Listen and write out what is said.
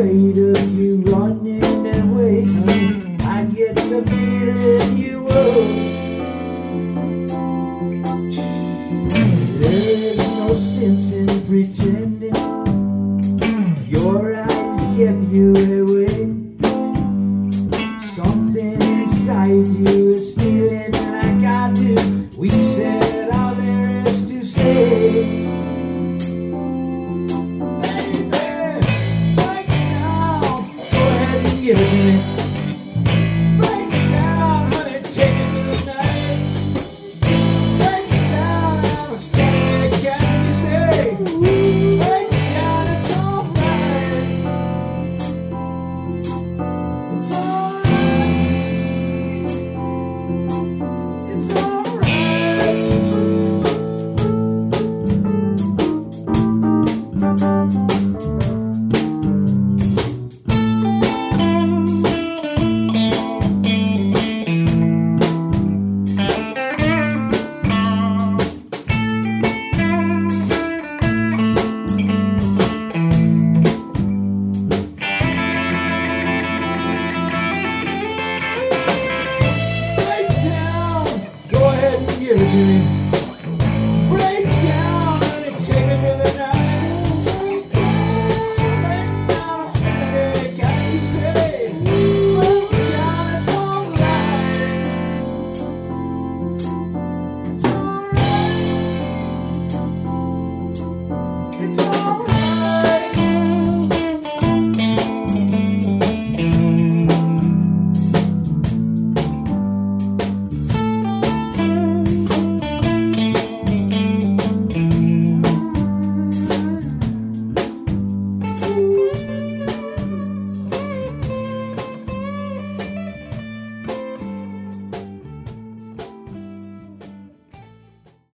afraid of you running away. I get the feeling you will. There's no sense in pretending. Your eyes give you away. Something inside you is feeling like I do. We said all there is to say. Baby, right now, go ahead and give it to me.